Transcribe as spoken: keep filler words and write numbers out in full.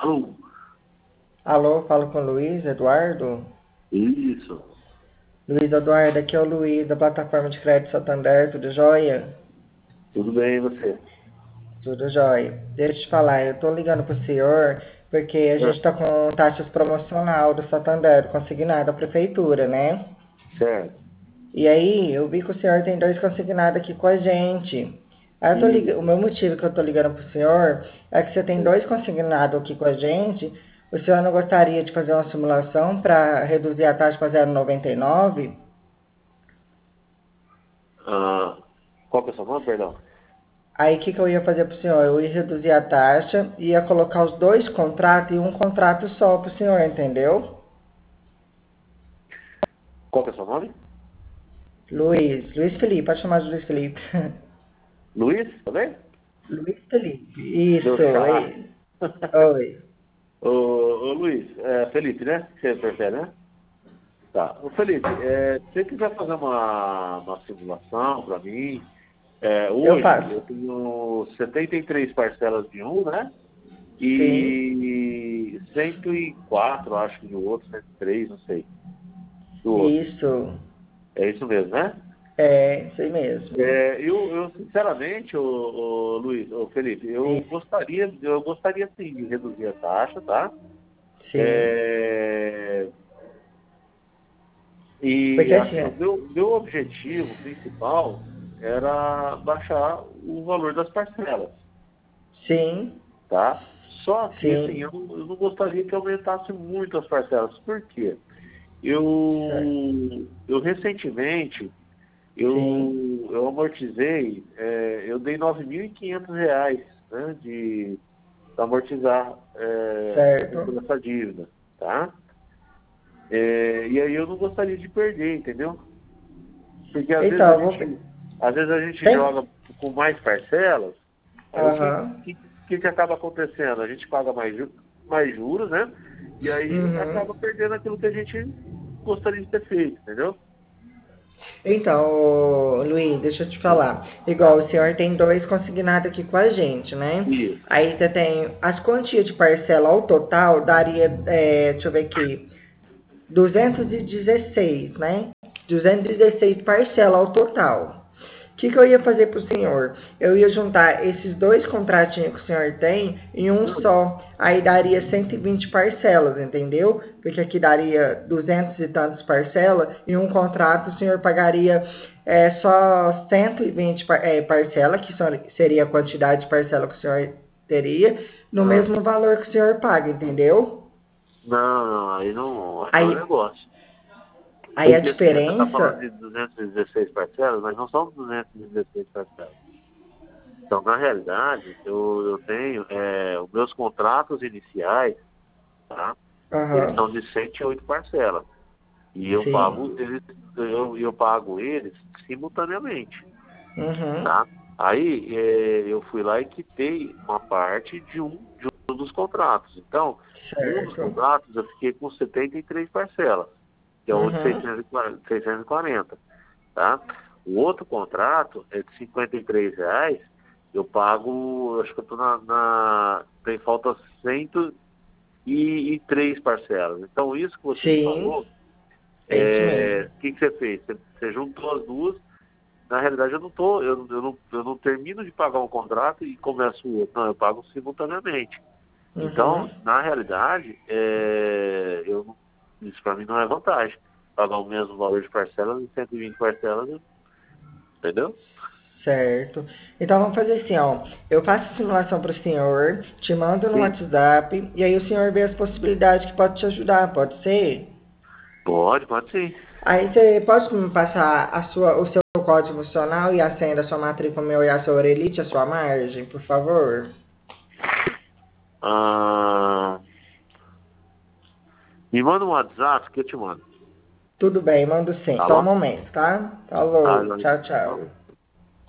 Alô? Alô, falo com o Luiz Eduardo. Isso. Luiz Eduardo, aqui é o Luiz, da plataforma de crédito Santander, tudo jóia? Tudo bem, e você? Tudo jóia. Deixa eu te falar, eu tô ligando pro senhor porque a Ah, gente tá com taxas promocional do Santander, consignado à prefeitura, né? certo. E aí, eu vi que o senhor tem dois consignados aqui com a gente. Aí eu tô lig... O Isso. meu motivo que eu tô ligando pro senhor é que você tem É. dois consignados aqui com a gente. O senhor não gostaria de fazer uma simulação para reduzir a taxa para zero vírgula noventa e nove? Ah, qual que é o seu nome, perdão? Aí o que, que eu ia fazer pro senhor? Eu ia reduzir a taxa, ia colocar os dois contratos em um contrato só pro senhor, entendeu? Qual que é o seu nome? Luiz, Luiz Felipe, pode chamar de Luiz Felipe. Luiz, tá bem? Luiz Felipe, Meu isso, xará. oi. Oi. ô, ô, Luiz, é Felipe, né? Que você prefere, né? Tá. Ô, Felipe, é, se você quiser fazer uma, uma simulação para mim, é, Eu hoje eu faço. tenho setenta e três parcelas de um, né? Sim, E cento e quatro, acho que do outro, cento e três, não sei, do outro. isso. É isso mesmo, né? É, isso aí mesmo. É, eu, eu, sinceramente, ô, ô, Luiz, ô, Felipe, eu Sim, gostaria, eu gostaria sim de reduzir a taxa, tá? sim. É, e Porque assim, assim, ó, o meu, meu objetivo principal era baixar o valor das parcelas, sim, tá? Só que assim, sim, eu não, eu não gostaria que aumentasse muito as parcelas. Por quê? certo. Eu, eu recentemente Sim, Eu, eu amortizei, é, eu dei nove mil e quinhentos reais, né, de pra amortizar é, certo. toda essa dívida, tá? É, e aí eu não gostaria de perder, entendeu? Porque às vezes Então, a eu vou. gente, às vezes a gente Tem? joga com mais parcelas, aí o que, Aham. que, que que acaba acontecendo? A gente paga mais, ju- mais juros, né? E aí acaba Uhum. perdendo aquilo que a gente gostaria de ter feito, entendeu? Então, ô, Luiz, deixa eu te falar. Igual Tá. o senhor tem dois consignados aqui com a gente, né? Isso. Aí você tem as quantias de parcela ao total daria, é, deixa eu ver aqui, duzentos e dezesseis, né? duzentos e dezesseis parcela ao total. O que, que eu ia fazer para o senhor? Eu ia juntar esses dois contratinhos que o senhor tem em um Hum. só. Aí daria cento e vinte parcelas, entendeu? Porque aqui daria duzentos e tantos parcelas. Em um contrato o senhor pagaria é, só cento e vinte par é, parcelas, que seria a quantidade de parcela que o senhor teria, no Ah. mesmo valor que o senhor paga, entendeu? Não, não, aí não, aí não é Aí, negócio. aí a Porque assim, você está falando diferença. de duzentas e dezesseis parcelas, mas não são duzentas e dezesseis parcelas. Então, na realidade, eu, eu tenho é, os meus contratos iniciais, tá? Eles Aham. são de cento e oito parcelas. E eu pago Sim. eles, eu, eu pago eles simultaneamente, Uhum. tá? Aí é, eu fui lá e quitei uma parte de um, de um dos contratos. Então, um dos Certo. contratos eu fiquei com setenta e três parcelas, que é o de Uhum. seiscentos e quarenta, seiscentos e quarenta, tá? O outro contrato é de cinquenta e três reais, eu pago, acho que eu tô na, na tem falta cento e três parcelas. Então, isso que você me Sim, falou, é isso é, mesmo. o que, que você fez? Você, você juntou as duas. Na realidade, eu não tô, eu, eu não, eu não termino de pagar um contrato e começo o outro. Não, eu pago simultaneamente. Uhum. Então, na realidade, é, eu, não- isso para mim não é vantagem. Pagar o mesmo valor de parcelas em cento e vinte parcelas, entendeu? Certo. Então vamos fazer assim, ó. Eu faço a simulação para o senhor, te mando no Sim. WhatsApp e aí o senhor vê as possibilidades que pode te ajudar, pode ser? Pode, pode sim. Aí você pode me passar a sua, o seu código funcional e a senha da sua matrícula meu e a sua orelite, a sua margem, por favor? Ah, me manda um WhatsApp que eu te mando. Tudo bem, mando sim. Tá Só um bom? momento, tá? Tá, Falou. Johnny. Tchau, Tá. tchau.